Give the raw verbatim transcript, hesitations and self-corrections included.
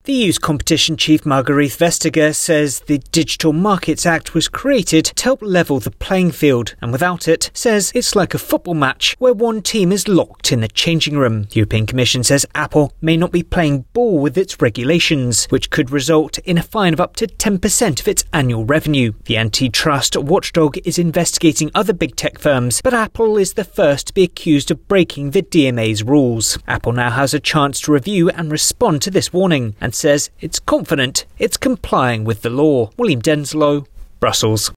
The E U's competition chief Margrethe Vestager says the Digital Markets Act was created to help level the playing field, and without it, says it's like a football match where one team is locked in the changing room. The European Commission says Apple may not be playing ball with its regulations, which could result in a fine of up to ten percent of its annual revenue. The antitrust watchdog is investigating other big tech firms, but Apple is the first to be accused of breaking the D M A's rules. Apple now has a chance to review and respond to this warning, and says it's confident it's complying with the law. William Denslow, Brussels.